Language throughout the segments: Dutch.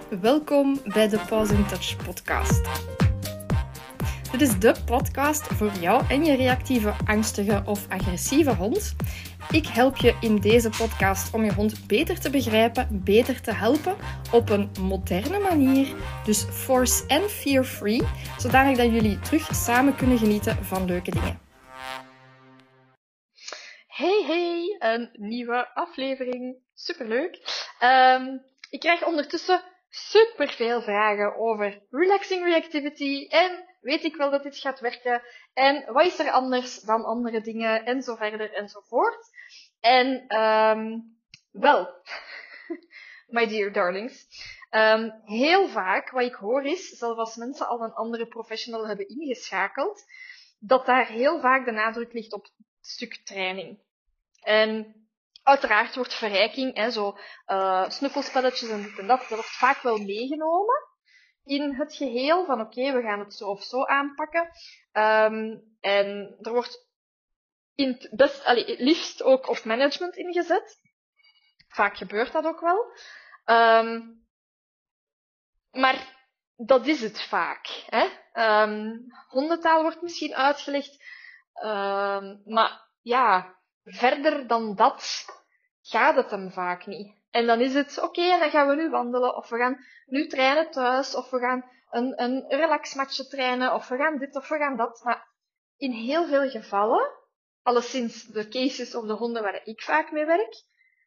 Welkom bij de Pause in Touch podcast. Dit is de podcast voor jou en je reactieve, angstige of agressieve hond. Ik help je in deze podcast om je hond beter te begrijpen, beter te helpen op een moderne manier. Dus force en fear-free, zodanig dat jullie terug samen kunnen genieten van leuke dingen. Hey, een nieuwe aflevering. Superleuk. Ik krijg ondertussen superveel vragen over relaxing reactivity en weet ik wel dat dit gaat werken en wat is er anders dan andere dingen en zo verder en zo voort. En wel, my dear darlings, heel vaak wat ik hoor is, zelfs als mensen al een andere professional hebben ingeschakeld, dat daar heel vaak de nadruk ligt op het stuk training. En uiteraard wordt verrijking, snuffelspelletjes en dit en dat wordt vaak wel meegenomen in het geheel van oké, we gaan het zo of zo aanpakken. En er wordt liefst ook op management ingezet. Vaak gebeurt dat ook wel. Maar dat is het vaak. Hè? Hondentaal wordt misschien uitgelegd. Maar ja, verder dan dat gaat het hem vaak niet. En dan is het oké, dan gaan we nu wandelen, of we gaan nu trainen thuis, of we gaan een relaxmatje trainen, of we gaan dit of we gaan dat. Maar in heel veel gevallen, alleszins de cases of de honden waar ik vaak mee werk,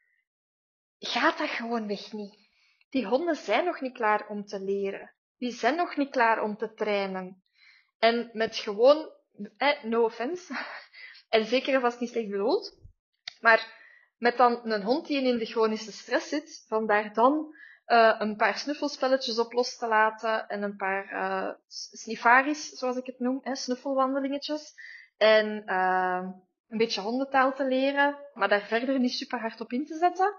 gaat dat gewoonweg niet. Die honden zijn nog niet klaar om te leren. Die zijn nog niet klaar om te trainen. En met gewoon, no offense, en zeker en vast niet slecht bedoeld, maar met dan een hond die in de chronische stress zit, van daar dan een paar snuffelspelletjes op los te laten en een paar snifaris, zoals ik het noem, snuffelwandelingetjes, en een beetje hondentaal te leren, maar daar verder niet super hard op in te zetten,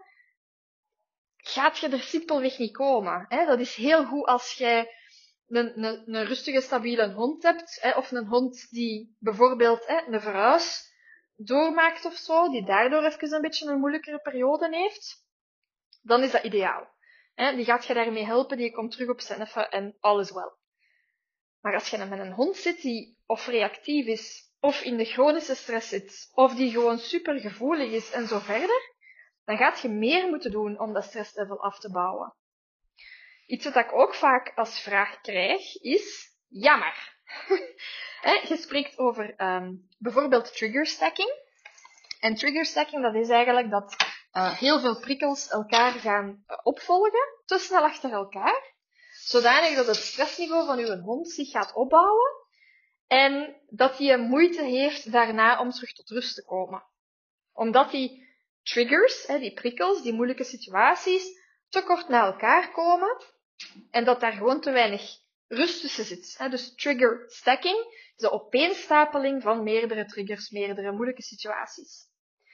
gaat je er simpelweg niet komen. Dat is heel goed als jij een rustige, stabiele hond hebt, of een hond die bijvoorbeeld een verhuis doormaakt of zo, die daardoor even een beetje een moeilijkere periode heeft, dan is dat ideaal. Die gaat je daarmee helpen, die komt terug op zijn effe en alles wel. Maar als je met een hond zit die of reactief is, of in de chronische stress zit, of die gewoon super gevoelig is en zo verder, dan gaat je meer moeten doen om dat stresslevel af te bouwen. Iets wat ik ook vaak als vraag krijg, is jammer. Je spreekt over bijvoorbeeld trigger stacking. En trigger stacking, dat is eigenlijk dat heel veel prikkels elkaar gaan opvolgen, te snel achter elkaar, zodanig dat het stressniveau van uw hond zich gaat opbouwen en dat hij moeite heeft daarna om terug tot rust te komen. Omdat die triggers, die prikkels, die moeilijke situaties, te kort na elkaar komen en dat daar gewoon te weinig rust tussen zit. Dus trigger stacking is de opeenstapeling van meerdere triggers, meerdere moeilijke situaties.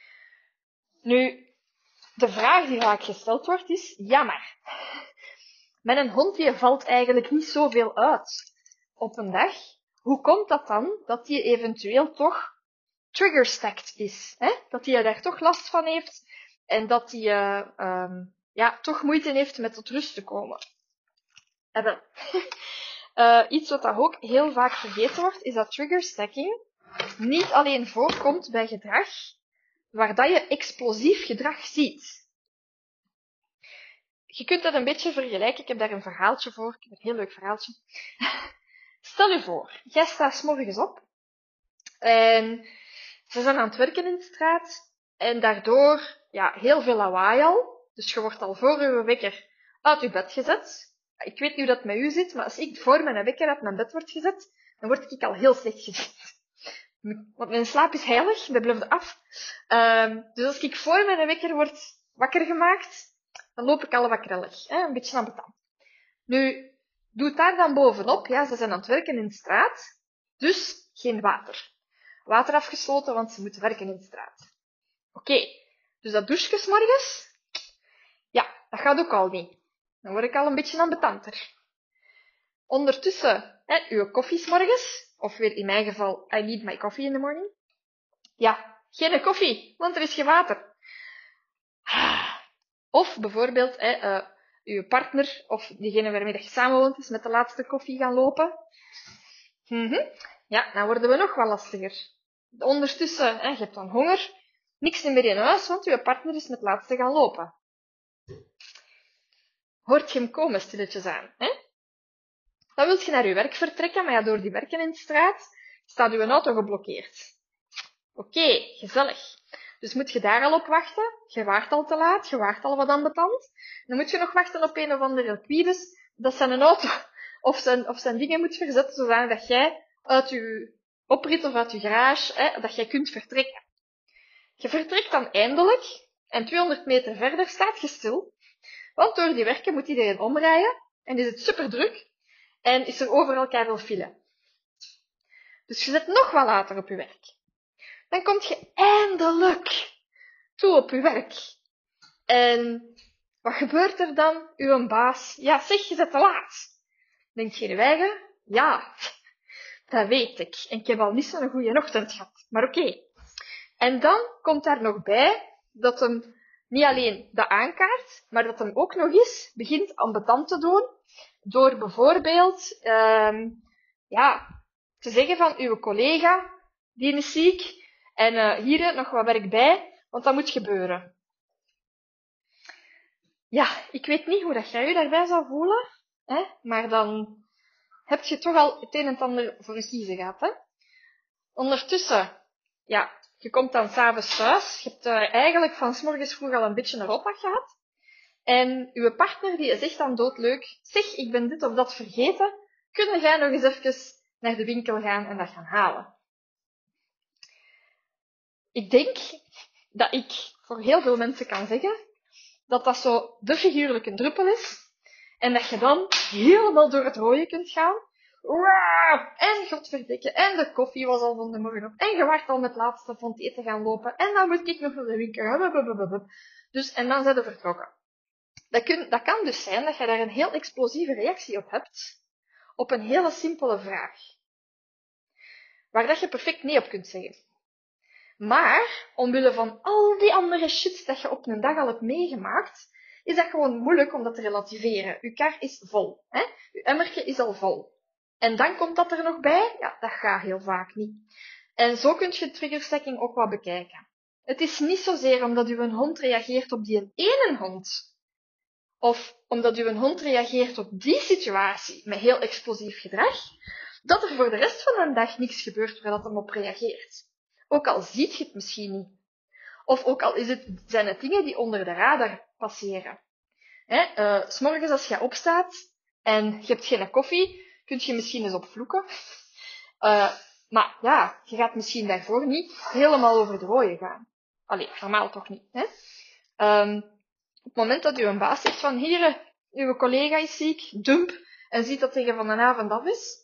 Nu, de vraag die vaak gesteld wordt is, jammer. Met een hond die valt eigenlijk niet zoveel uit op een dag. Hoe komt dat dan dat die eventueel toch trigger-stacked is? Dat hij daar toch last van heeft en dat hij toch moeite heeft met tot rust te komen. Iets wat ook heel vaak vergeten wordt, is dat trigger-stacking niet alleen voorkomt bij gedrag waar dat je explosief gedrag ziet. Je kunt dat een beetje vergelijken. Ik heb daar een verhaaltje voor. Ik heb een heel leuk verhaaltje. Stel je voor, jij staat 's morgens op en ze zijn aan het werken in de straat en daardoor heel veel lawaai al. Dus je wordt al voor je wekker uit je bed gezet. Ik weet niet hoe dat met u zit, maar als ik voor mijn wekker uit mijn bed word gezet, dan word ik al heel slecht gezet. Want mijn slaap is heilig, dat blijft af. Dus als ik voor mijn wekker word wakker gemaakt, dan loop ik al wat krellig. Een beetje ambetant. Nu, doe daar dan bovenop. Ze zijn aan het werken in de straat. Dus geen water. Water afgesloten, want ze moeten werken in de straat. Oké. Dus dat douche 's morgens? Ja, dat gaat ook al niet. Dan word ik al een beetje ambetanter. Ondertussen, uw koffie 's morgens. Of weer in mijn geval, I need my coffee in the morning. Ja, geen koffie, want er is geen water. Of bijvoorbeeld, uw partner of diegene waarmee je samenwoont is met de laatste koffie gaan lopen. Ja, dan worden we nog wat lastiger. Ondertussen, je hebt dan honger, niks meer in huis, want uw partner is met het laatste gaan lopen. Hoort je hem komen stilletjes aan, hè? Dan wilt je naar je werk vertrekken, maar ja, door die werken in de straat staat uw auto geblokkeerd. Oké, gezellig. Dus moet je daar al op wachten. Je waart al te laat, je waart al wat ambetant. Dan moet je nog wachten op een of andere Quibus dat zijn auto of zijn dingen moet verzetten, zodat jij uit je oprit of uit je garage, dat jij kunt vertrekken. Je vertrekt dan eindelijk en 200 meter verder staat je stil. Want door die werken moet iedereen omrijden en is het super druk en is er overal keiveel file. Dus je zit nog wat later op je werk. Dan kom je eindelijk toe op je werk. En wat gebeurt er dan? Uw baas, ja zeg, je bent te laat. Denkt je in eigen? Ja, dat weet ik. En ik heb al niet zo'n goede ochtend gehad. Maar oké. En dan komt daar nog bij dat hem niet alleen dat aankaart, maar dat hem ook nog eens begint ambetant te doen. Door bijvoorbeeld, te zeggen van uw collega, die is ziek, en hier nog wat werk bij, want dat moet gebeuren. Ja, ik weet niet hoe dat jij je daarbij zou voelen, hè? Maar dan heb je toch al het een en het ander voor een kiezen gehad. Hè? Ondertussen, ja, je komt dan s'avonds thuis, je hebt eigenlijk van 's morgens vroeg al een beetje een rotdag gehad. En uw partner die zegt dan doodleuk, zeg, ik ben dit of dat vergeten, kun jij nog eens even naar de winkel gaan en dat gaan halen? Ik denk dat ik voor heel veel mensen kan zeggen dat dat zo de figuurlijke druppel is. En dat je dan helemaal door het rode kunt gaan. En godverdikke, en de koffie was al van de morgen op. En je wacht al met het laatste van het eten gaan lopen. En dan moet ik nog naar de winkel. Dus, en dan zijn we vertrokken. Dat kan dus zijn dat je daar een heel explosieve reactie op hebt. Op een hele simpele vraag. Waar dat je perfect nee op kunt zeggen. Maar, omwille van al die andere shit dat je op een dag al hebt meegemaakt, is dat gewoon moeilijk om dat te relativeren. Uw kar is vol. Hè? Uw emmertje is al vol. En dan komt dat er nog bij? Ja, dat gaat heel vaak niet. En zo kun je triggerstacking ook wat bekijken. Het is niet zozeer omdat uw hond reageert op die ene hond, of omdat uw hond reageert op die situatie met heel explosief gedrag, dat er voor de rest van de dag niks gebeurt waar dat hem op reageert. Ook al ziet je het misschien niet. Of ook al zijn het dingen die onder de radar passeren. 'S Morgens als je opstaat en je hebt geen koffie, kun je misschien eens opvloeken. Maar ja, je gaat misschien daarvoor niet helemaal over de rode gaan. Allee, normaal toch niet. Hè? Op het moment dat uw baas zegt van hier, uw collega is ziek, dump, en ziet dat tegen van de avond af is,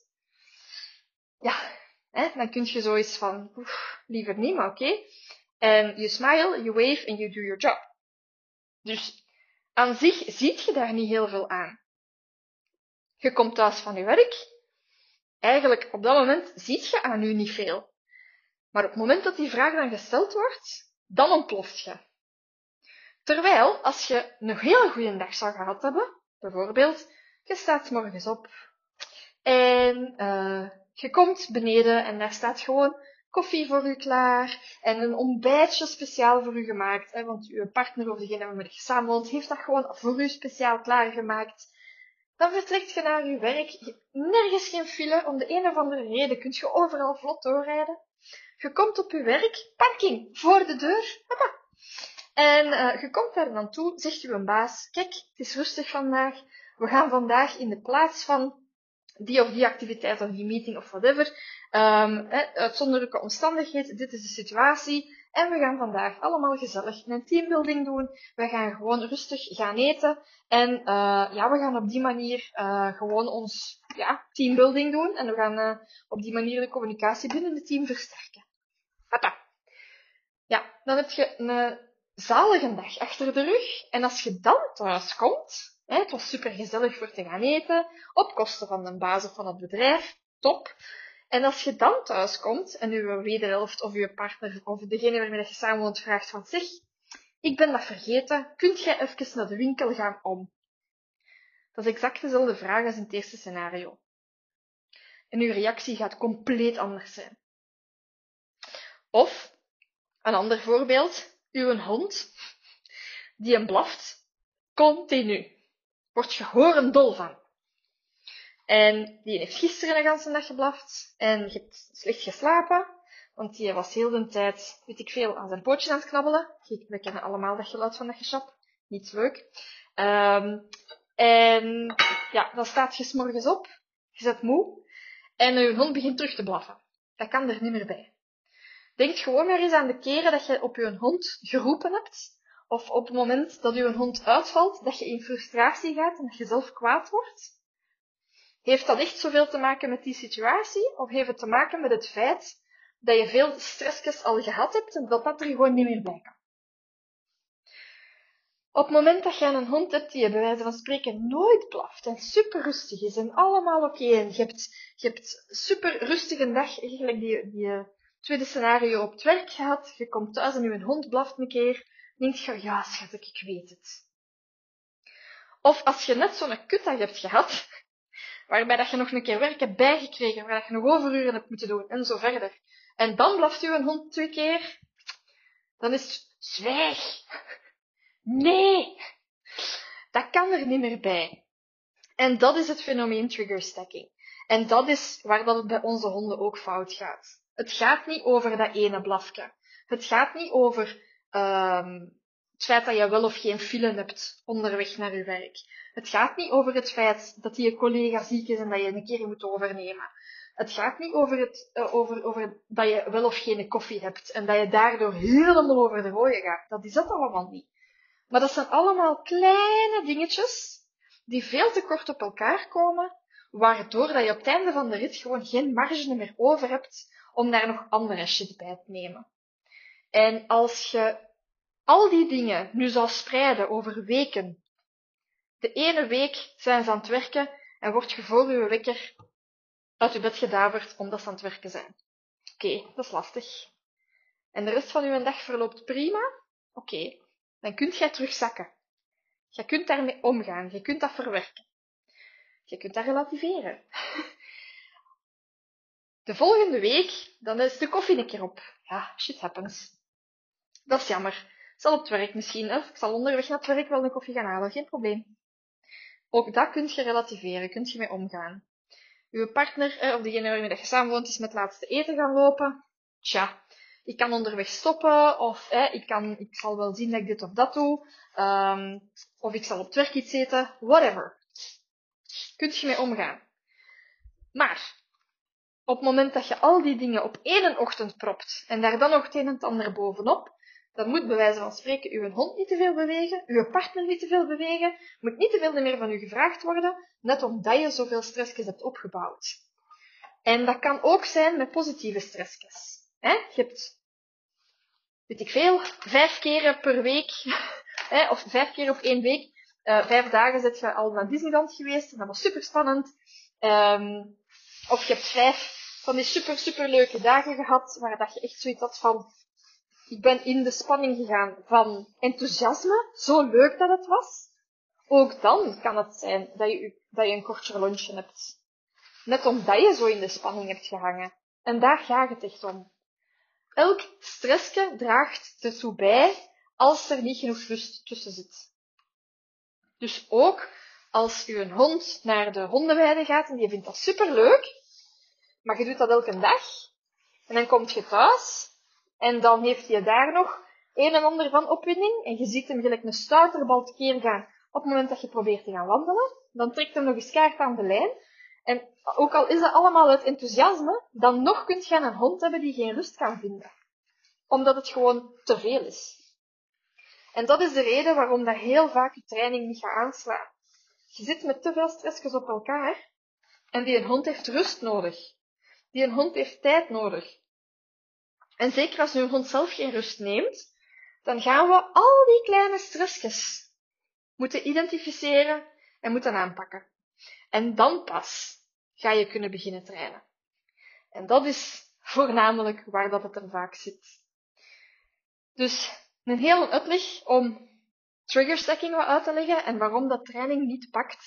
ja, dan kun je zoiets van, liever niet, maar oké. En you smile, you wave and you do your job. Dus aan zich ziet je daar niet heel veel aan. Je komt thuis van je werk. Eigenlijk op dat moment ziet je aan u niet veel. Maar op het moment dat die vraag dan gesteld wordt, dan ontploft je. Terwijl, als je een hele goede dag zou gehad hebben, bijvoorbeeld, je staat 's morgens op en je komt beneden en daar staat gewoon koffie voor u klaar en een ontbijtje speciaal voor u gemaakt. Want uw partner of degene waarmee je samenwoont heeft dat gewoon voor u speciaal klaargemaakt. Dan vertrekt je naar je werk, nergens geen file, om de een of andere reden kun je overal vlot doorrijden. Je komt op je werk, parking, voor de deur, papa. En je komt daar dan toe, zegt uw baas, kijk, het is rustig vandaag, we gaan vandaag in de plaats van die of die activiteit of die meeting of whatever, uitzonderlijke omstandigheden, dit is de situatie, en we gaan vandaag allemaal gezellig een teambuilding doen, we gaan gewoon rustig gaan eten, en we gaan op die manier gewoon ons teambuilding doen, en we gaan op die manier de communicatie binnen het team versterken. Papa. Ja, dan heb je een zalige dag achter de rug, en als je dan thuis komt, het was super gezellig voor te gaan eten, op kosten van de baas of van het bedrijf, top. En als je dan thuis komt en uw wederhelft of uw partner of degene waarmee je samenwoont vraagt van zeg, ik ben dat vergeten, kunt jij even naar de winkel gaan om? Dat is exact dezelfde vraag als in het eerste scenario. En uw reactie gaat compleet anders zijn. Of, een ander voorbeeld, uw hond, die hem blaft, continu. Word je horendol van. En die heeft gisteren een ganse dag geblaft, en je hebt slecht geslapen, want die was heel de tijd, weet ik veel, aan zijn pootjes aan het knabbelen. We kennen allemaal dat geluid van dat geschap. Niet leuk. En ja, dan staat je 's morgens op, je bent moe, en je hond begint terug te blaffen. Dat kan er niet meer bij. Denk gewoon maar eens aan de keren dat je op je hond geroepen hebt, of op het moment dat je hond uitvalt, dat je in frustratie gaat en dat je zelf kwaad wordt. Heeft dat echt zoveel te maken met die situatie, of heeft het te maken met het feit dat je veel stressjes al gehad hebt en dat er gewoon niet meer bij kan? Op het moment dat je een hond hebt die je bij wijze van spreken nooit blaft en super rustig is en allemaal oké, en je hebt super rustig een dag, eigenlijk die tweede scenario op het werk gehad, je komt thuis en je hond blaft een keer, denk je, ja schat, ik weet het. Of als je net zo'n kutdag hebt gehad, waarbij dat je nog een keer werk hebt bijgekregen, waar dat je nog overuren hebt moeten doen, en zo verder. En dan blaft je hond 2 keer, dan is het zwijg. Nee, dat kan er niet meer bij. En dat is het fenomeen trigger stacking. En dat is waar dat het bij onze honden ook fout gaat. Het gaat niet over dat ene blafje. Het gaat niet over het feit dat je wel of geen file hebt onderweg naar je werk. Het gaat niet over het feit dat je collega ziek is en dat je een keer moet overnemen. Het gaat niet over, over dat je wel of geen koffie hebt en dat je daardoor helemaal over de rode gaat. Dat is dat allemaal niet. Maar dat zijn allemaal kleine dingetjes die veel te kort op elkaar komen, waardoor dat je op het einde van de rit gewoon geen marge meer over hebt om daar nog andere shit bij te nemen. En als je al die dingen nu zou spreiden over weken, de ene week zijn ze aan het werken en word je voor je wekker uit je bed gedaverd omdat ze aan het werken zijn. Oké, dat is lastig. En de rest van je dag verloopt prima? Oké, dan kunt jij terugzakken. Je kunt daarmee omgaan, je kunt dat verwerken. Je kunt dat relativeren. De volgende week, dan is de koffie een keer op. Ja, shit happens. Dat is jammer. Ik zal op het werk misschien, of ik zal onderweg naar het werk wel een koffie gaan halen, geen probleem. Ook dat kun je relativeren, kun je mee omgaan. Uw partner, of degene waarmee je samenwoont, is met het laatste eten gaan lopen. Tja, ik kan onderweg stoppen, of ik zal wel zien dat ik dit of dat doe, of ik zal op het werk iets eten, whatever. Kunt je mee omgaan. Maar, op het moment dat je al die dingen op één ochtend propt, en daar dan nog het een en het ander bovenop, dan moet bij wijze van spreken uw hond niet te veel bewegen, uw partner niet te veel bewegen, moet niet te veel meer van u gevraagd worden, net omdat je zoveel stressjes hebt opgebouwd. En dat kan ook zijn met positieve stressjes. Je hebt, weet ik veel, 5 keren per week, of 5 keer op 1 week, 5 dagen zit je al naar Disneyland geweest, en dat was super spannend. Of je hebt 5 van die super leuke dagen gehad, waar dat je echt zoiets had van, ik ben in de spanning gegaan van enthousiasme, zo leuk dat het was. Ook dan kan het zijn dat je een korter lunchje hebt. Net omdat je zo in de spanning hebt gehangen. En daar gaat het echt om. Elk stressje draagt ertoe bij als er niet genoeg rust tussen zit. Dus ook als je een hond naar de hondenweide gaat en die vindt dat superleuk, maar je doet dat elke dag, en dan kom je thuis, en dan heeft hij daar nog een en ander van opwinding, en je ziet hem gelijk een stuiterbal tekeer gaan op het moment dat je probeert te gaan wandelen, dan trekt hem nog eens kaart aan de lijn, en ook al is dat allemaal uit enthousiasme, dan nog kun je een hond hebben die geen rust kan vinden. Omdat het gewoon te veel is. En dat is de reden waarom dat heel vaak je training niet gaat aanslaan. Je zit met te veel stressjes op elkaar, en die een hond heeft rust nodig. Die een hond heeft tijd nodig. En zeker als uw hond zelf geen rust neemt, dan gaan we al die kleine stressjes moeten identificeren en moeten aanpakken. En dan pas ga je kunnen beginnen trainen. En dat is voornamelijk waar dat het er vaak zit. Dus een hele uitleg om trigger stacking wat uit te leggen en waarom dat training niet pakt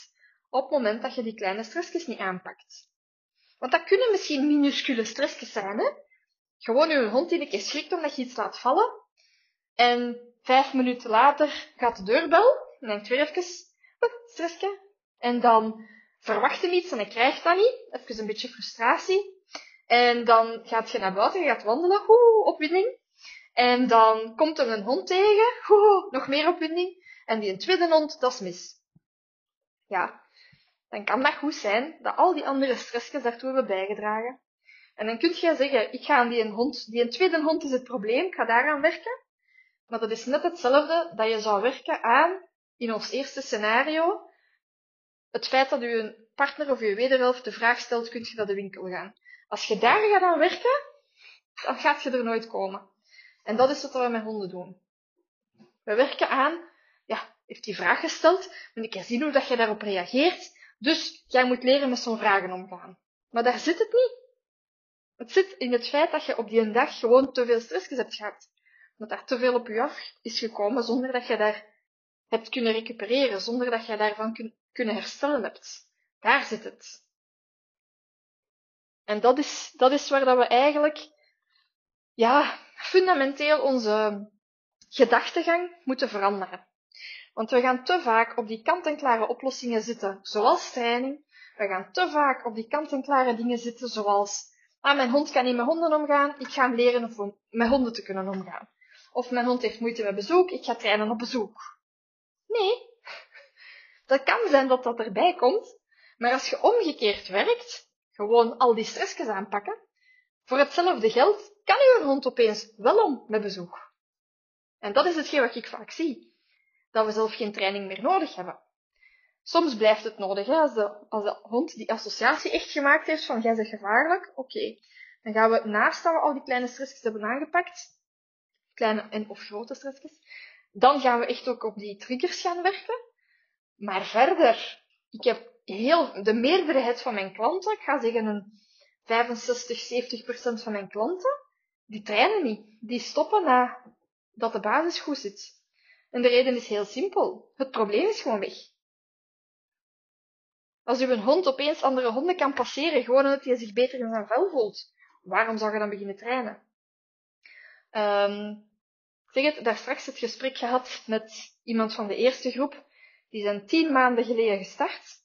op het moment dat je die kleine stressjes niet aanpakt. Want dat kunnen misschien minuscule stressjes zijn, hè? Gewoon je hond die een keer schrikt omdat je iets laat vallen. En 5 minuten later gaat de deurbel. En denkt weer even, stressje. En dan verwacht hem iets en hij krijgt dat niet. Even een beetje frustratie. En dan gaat je naar buiten, je gaat wandelen. Opwinding. En dan komt er een hond tegen. Nog meer opwinding. En die een tweede hond, dat is mis. Ja, dan kan dat goed zijn dat al die andere stressjes daartoe hebben bijgedragen. En dan kun je zeggen, ik ga aan die een tweede hond is het probleem, ik ga daaraan werken. Maar dat is net hetzelfde dat je zou werken aan, in ons eerste scenario, het feit dat je partner of je wederhelft de vraag stelt, kun je naar de winkel gaan. Als je daar gaat aan werken, dan gaat je er nooit komen. En dat is wat we met honden doen. We werken aan, heeft die vraag gesteld, moet ik eens zien hoe dat je daarop reageert. Dus jij moet leren met zo'n vragen omgaan. Maar daar zit het niet. Het zit in het feit dat je op die dag gewoon te veel stressjes hebt gehad. Dat daar te veel op je af is gekomen zonder dat je daar hebt kunnen recupereren, zonder dat je daarvan kunnen herstellen hebt. Daar zit het. En dat is waar dat we eigenlijk, fundamenteel onze gedachtegang moeten veranderen. Want we gaan te vaak op die kant-en-klare oplossingen zitten, zoals training. We gaan te vaak op die kant-en-klare dingen zitten, zoals mijn hond kan niet met honden omgaan, ik ga hem leren om met honden te kunnen omgaan. Of mijn hond heeft moeite met bezoek, ik ga trainen op bezoek. Nee, dat kan zijn dat dat erbij komt, maar als je omgekeerd werkt, gewoon al die stressjes aanpakken, voor hetzelfde geld kan je hond opeens wel om met bezoek. En dat is hetgeen wat ik vaak zie. Dat we zelf geen training meer nodig hebben. Soms blijft het nodig, hè? Als de hond die associatie echt gemaakt heeft van jij bent gevaarlijk, oké. Dan gaan we naast dat we al die kleine stressjes hebben aangepakt, kleine en of grote stressjes, dan gaan we echt ook op die triggers gaan werken. Maar verder, ik heb de meerderheid van mijn klanten, ik ga zeggen een 65-70% van mijn klanten, die trainen niet. Die stoppen nadat de basis goed zit. En de reden is heel simpel. Het probleem is gewoon weg. Als uw hond opeens andere honden kan passeren, gewoon omdat hij zich beter in zijn vel voelt, waarom zou je dan beginnen trainen? Ik zeg het, daar straks het gesprek gehad met iemand van de eerste groep. Die zijn 10 maanden geleden gestart.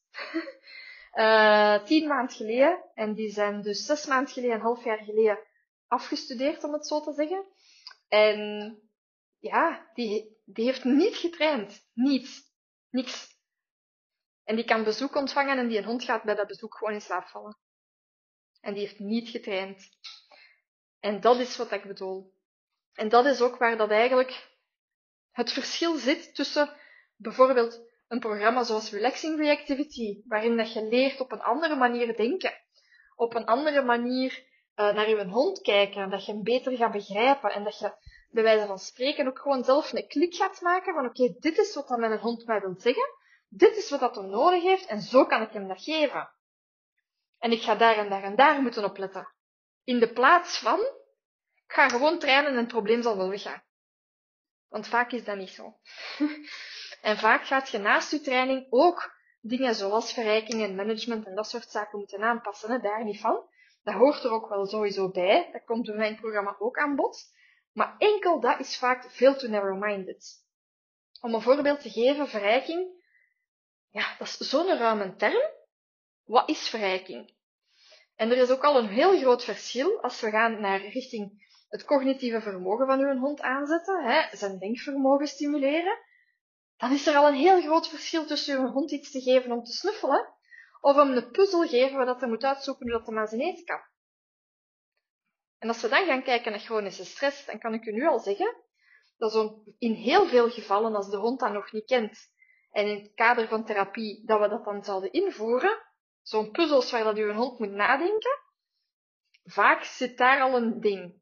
10 maanden geleden. En die zijn dus 6 maanden geleden, een half jaar geleden, afgestudeerd, om het zo te zeggen. En die heeft niet getraind. Niks. En die kan bezoek ontvangen en die hond gaat bij dat bezoek gewoon in slaap vallen. En die heeft niet getraind. En dat is wat ik bedoel. En dat is ook waar dat eigenlijk het verschil zit tussen bijvoorbeeld een programma zoals Relaxing Reactivity, waarin dat je leert op een andere manier denken, op een andere manier naar je hond kijken, dat je hem beter gaat begrijpen en dat je bij wijze van spreken ook gewoon zelf een klik gaat maken van oké, dit is wat dat mijn hond mij wil zeggen, dit is wat dat hem nodig heeft en zo kan ik hem dat geven. En ik ga daar en daar en daar moeten opletten. In de plaats van, ik ga gewoon trainen en het probleem zal wel weggaan. Want vaak is dat niet zo. En vaak gaat je naast je training ook dingen zoals verrijking en management en dat soort zaken moeten aanpassen. Hè? Daar niet van. Dat hoort er ook wel sowieso bij. Dat komt bij mijn programma ook aan bod. Maar enkel dat is vaak veel te narrow-minded. Om een voorbeeld te geven, verrijking. Ja, dat is zo'n ruime term. Wat is verrijking? En er is ook al een heel groot verschil als we gaan naar richting het cognitieve vermogen van uw hond aanzetten, zijn denkvermogen stimuleren. Dan is er al een heel groot verschil tussen uw hond iets te geven om te snuffelen, of hem een puzzel geven waar dat hij moet uitzoeken hoe dat hij aan zijn eten kan. En als we dan gaan kijken naar chronische stress, dan kan ik u nu al zeggen, dat in heel veel gevallen, als de hond dat nog niet kent, en in het kader van therapie, dat we dat dan zouden invoeren, zo'n puzzels waar dat uw hond moet nadenken, vaak zit daar al een ding.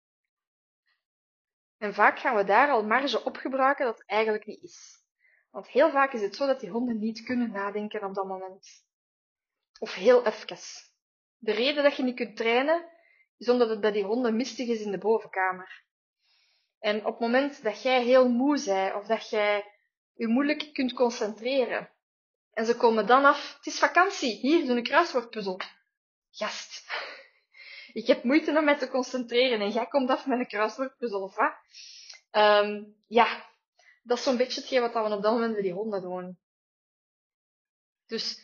En vaak gaan we daar al marge op gebruiken dat het eigenlijk niet is. Want heel vaak is het zo dat die honden niet kunnen nadenken op dat moment. Of heel even. De reden dat je niet kunt trainen, is omdat het bij die honden mistig is in de bovenkamer. En op het moment dat jij heel moe bent, of dat jij je moeilijk kunt concentreren, En ze komen dan af. Het is vakantie. Hier, doe een kruiswoordpuzzel. Gast. Ik heb moeite om mij te concentreren en jij komt af met een kruiswoordpuzzel, of wat? Ja, dat is zo'n beetje hetgeen wat we op dat moment met die honden doen. Dus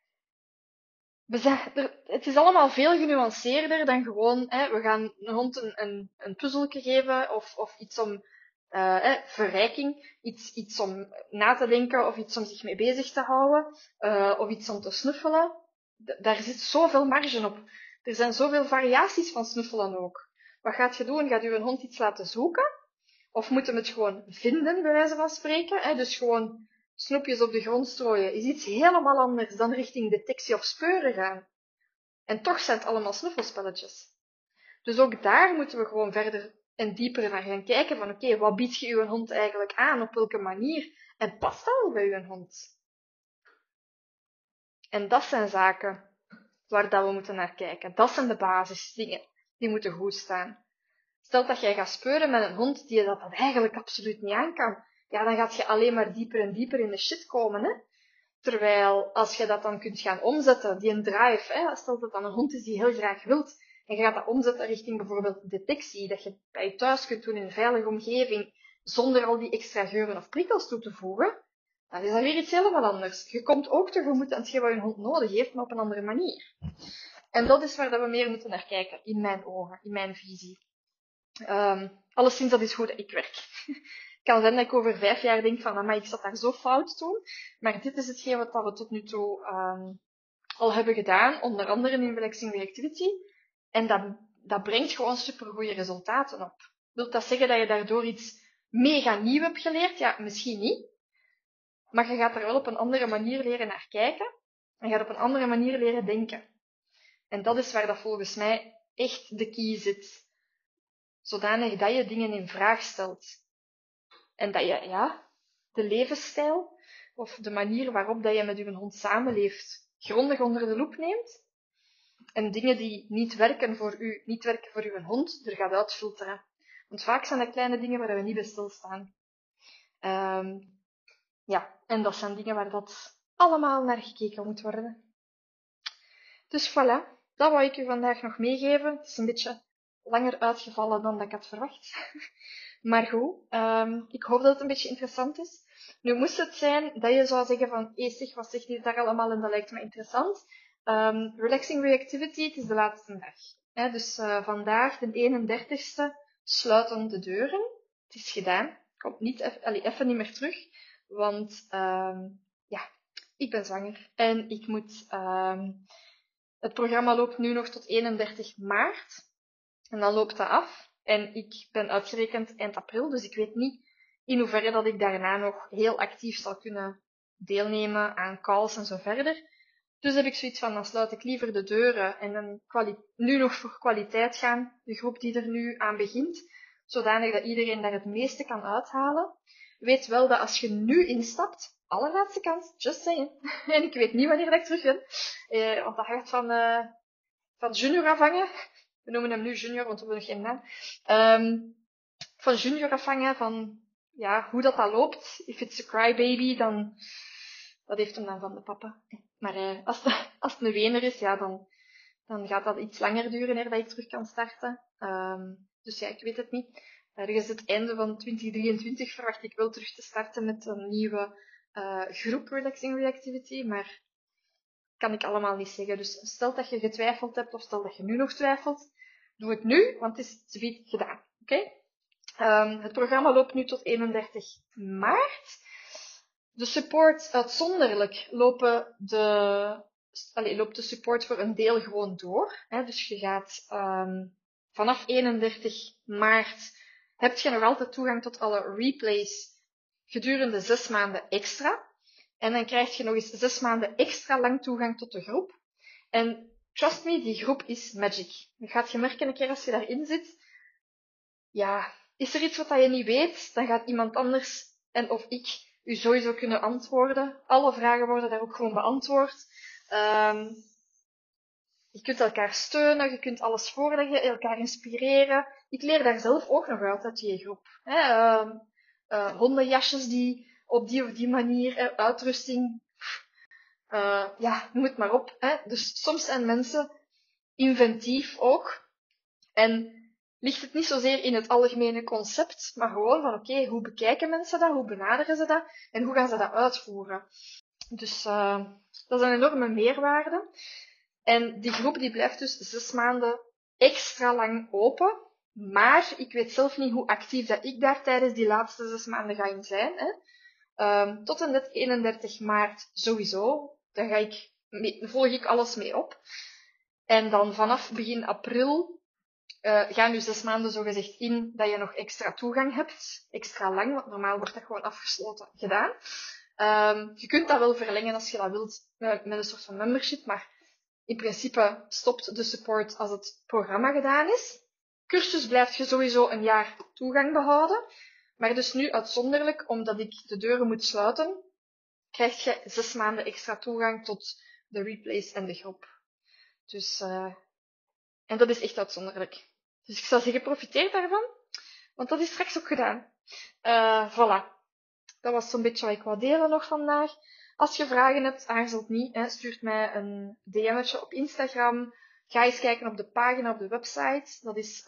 het is allemaal veel genuanceerder dan gewoon, we gaan een hond een puzzeltje geven of iets om verrijking, iets om na te denken of iets om zich mee bezig te houden of iets om te snuffelen. Daar zit zoveel marge op. Er zijn zoveel variaties van snuffelen ook. Wat gaat je doen? Gaat je een hond iets laten zoeken? Of moet hem het gewoon vinden, bij wijze van spreken? Dus gewoon snoepjes op de grond strooien is iets helemaal anders dan richting detectie of speuren gaan. En toch zijn het allemaal snuffelspelletjes. Dus ook daar moeten we gewoon verder en dieper naar gaan kijken van oké, wat bied je uw hond eigenlijk aan, op welke manier? En past dat wel bij uw hond? En dat zijn zaken waar dat we moeten naar kijken. Dat zijn de basisdingen. Die moeten goed staan. Stel dat jij gaat speuren met een hond die dat eigenlijk absoluut niet aan kan. Ja, dan gaat je alleen maar dieper en dieper in de shit komen, hè. Terwijl, als je dat dan kunt gaan omzetten, die een drive, stel dat dan een hond is die heel graag wilt, en je gaat dat omzetten richting bijvoorbeeld detectie, dat je bij je thuis kunt doen in een veilige omgeving, zonder al die extra geuren of prikkels toe te voegen, dan is dat weer iets helemaal anders. Je komt ook tegemoet aan hetgeen wat je hond nodig heeft, maar op een andere manier. En dat is waar we meer moeten naar kijken, in mijn ogen, in mijn visie. Alleszins, dat is hoe dat ik werk. Het kan zijn dat ik over 5 jaar denk van, maar ik zat daar zo fout toen. Maar dit is hetgeen wat we tot nu toe al hebben gedaan, onder andere in Relaxing Reactivity. En dat brengt gewoon supergoeie resultaten op. Wilt dat zeggen dat je daardoor iets mega nieuw hebt geleerd? Ja, misschien niet. Maar je gaat er wel op een andere manier leren naar kijken. En je gaat op een andere manier leren denken. En dat is waar dat volgens mij echt de key zit. Zodanig dat je dingen in vraag stelt. En dat je, de levensstijl of de manier waarop dat je met je hond samenleeft, grondig onder de loep neemt. En dingen die niet werken voor u, niet werken voor uw hond, er gaat uitfilteren. Want vaak zijn dat kleine dingen waar we niet bij stilstaan. En dat zijn dingen waar dat allemaal naar gekeken moet worden. Dus voilà, dat wou ik u vandaag nog meegeven. Het is een beetje langer uitgevallen dan dat ik had verwacht. Maar goed, ik hoop dat het een beetje interessant is. Nu moest het zijn dat je zou zeggen van, zeg, wat zegt hij daar allemaal en dat lijkt me interessant. Relaxing Reactivity, het is de laatste dag. Dus vandaag, de 31ste, sluiten de deuren. Het is gedaan. Komt niet even niet meer terug. Want, ik ben zwanger. En ik moet, het programma loopt nu nog tot 31 maart. En dan loopt dat af. En ik ben uitgerekend eind april, dus ik weet niet in hoeverre dat ik daarna nog heel actief zal kunnen deelnemen aan calls en zo verder. Dus heb ik zoiets van, dan sluit ik liever de deuren en dan nu nog voor kwaliteit gaan, de groep die er nu aan begint, zodanig dat iedereen daar het meeste kan uithalen. Weet wel dat als je nu instapt, allerlaatste kans, just saying, en ik weet niet wanneer dat ik terug ben, want dat gaat van junior afhangen. We noemen hem nu junior, want we hebben nog geen naam. Van junior afhangen, van hoe dat loopt. If it's a crybaby, dan dat heeft hem dan van de papa. Maar als het een wener is, dan gaat dat iets langer duren eer dat ik terug kan starten. Dus ja, ik weet het niet. Ergens het einde van 2023 verwacht ik wel terug te starten met een nieuwe groep Relaxing Reactivity, maar kan ik allemaal niet zeggen. Dus stel dat je getwijfeld hebt, of stel dat je nu nog twijfelt, doe het nu, want het is zoiets gedaan. Oké? Het programma loopt nu tot 31 maart. De support uitzonderlijk loopt de support voor een deel gewoon door. Dus je gaat vanaf 31 maart heb je nog altijd toegang tot alle replays gedurende 6 maanden extra. En dan krijg je nog eens 6 maanden extra lang toegang tot de groep. En trust me, die groep is magic. Je gaat je merken een keer als je daarin zit. Ja, is er iets wat je niet weet, dan gaat iemand anders en of ik u sowieso kunnen antwoorden. Alle vragen worden daar ook gewoon beantwoord. Je kunt elkaar steunen, je kunt alles voorleggen, elkaar inspireren. Ik leer daar zelf ook nog uit uit die groep. Hondenjasjes die op die of die manier, uitrusting. noem het maar op. Hè. Dus soms zijn mensen inventief ook. En ligt het niet zozeer in het algemene concept, maar gewoon van oké, hoe bekijken mensen dat, hoe benaderen ze dat en hoe gaan ze dat uitvoeren. Dus dat is een enorme meerwaarde. En die groep die blijft dus 6 maanden extra lang open. Maar ik weet zelf niet hoe actief dat ik daar tijdens die laatste 6 maanden ga in zijn. Hè. Tot en met 31 maart sowieso. Daar volg ik alles mee op. En dan vanaf begin april gaan nu 6 maanden zogezegd in dat je nog extra toegang hebt. Extra lang, want normaal wordt dat gewoon afgesloten gedaan. Je kunt dat wel verlengen als je dat wilt met een soort van membership, maar in principe stopt de support als het programma gedaan is. Cursus blijft je sowieso een jaar toegang behouden. Maar dus nu uitzonderlijk, omdat ik de deuren moet sluiten, krijg je 6 maanden extra toegang tot de replays en de groep. Dus, en dat is echt uitzonderlijk. Dus ik zou zeggen, profiteer daarvan, want dat is straks ook gedaan. Voilà. Dat was zo'n beetje wat ik wou delen nog vandaag. Als je vragen hebt, aarzelt niet. Stuur mij een DM'tje op Instagram. Ga eens kijken op de pagina op de website. Dat is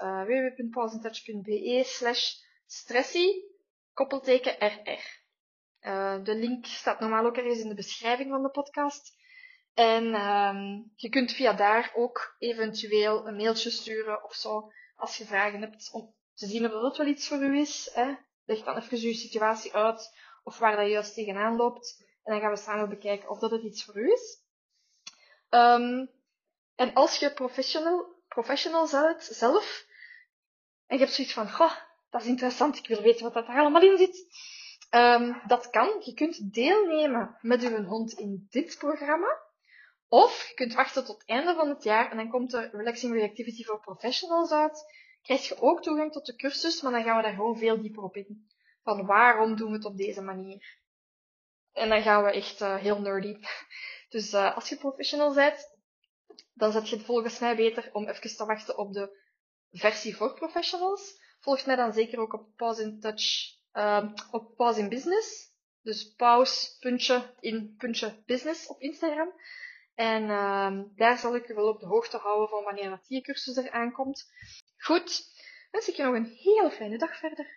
www.pausintouch.be/stressy_RR. De link staat normaal ook ergens in de beschrijving van de podcast. En je kunt via daar ook eventueel een mailtje sturen of zo, als je vragen hebt, om te zien of dat wel iets voor u is. Leg dan even je situatie uit, of waar dat je juist tegenaan loopt. En dan gaan we samen bekijken of dat het iets voor u is. En als je professional bent zelf, en je hebt zoiets van, goh, dat is interessant, ik wil weten wat dat er allemaal in zit. Dat kan. Je kunt deelnemen met uw hond in dit programma. Of je kunt wachten tot het einde van het jaar en dan komt de Relaxing Reactivity for Professionals uit. Krijg je ook toegang tot de cursus, maar dan gaan we daar gewoon veel dieper op in. Van waarom doen we het op deze manier? En dan gaan we echt heel nerdy. Dus als je professional bent, dan zet je het volgens mij beter om even te wachten op de versie voor professionals. Volg mij dan zeker ook op Pause in Touch, op Pause in Business. Dus pause.in.business op Instagram. En daar zal ik je wel op de hoogte houden van wanneer dat die cursus er aankomt. Goed, wens ik je nog een hele fijne dag verder.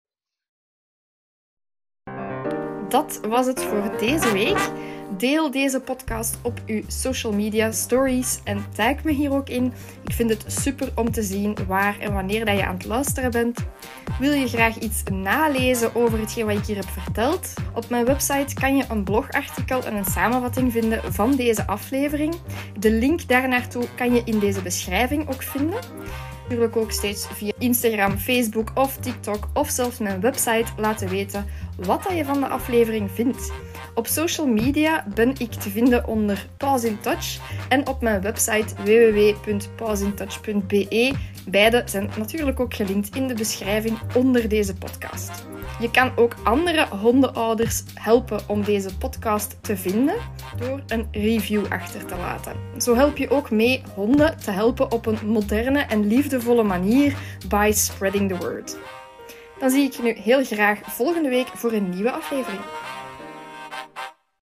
Dat was het voor deze week. Deel deze podcast op uw social media stories en tag me hier ook in. Ik vind het super om te zien waar en wanneer dat je aan het luisteren bent. Wil je graag iets nalezen over hetgeen wat ik hier heb verteld? Op mijn website kan je een blogartikel en een samenvatting vinden van deze aflevering. De link daarnaartoe kan je in deze beschrijving ook vinden. Natuurlijk ook steeds via Instagram, Facebook of TikTok of zelfs mijn website laten weten wat je van de aflevering vindt. Op social media ben ik te vinden onder Pause in Touch en op mijn website www.pausintouch.be. Beide zijn natuurlijk ook gelinkt in de beschrijving onder deze podcast. Je kan ook andere hondenouders helpen om deze podcast te vinden door een review achter te laten. Zo help je ook mee honden te helpen op een moderne en liefdevolle manier by spreading the word. Dan zie ik je nu heel graag volgende week voor een nieuwe aflevering.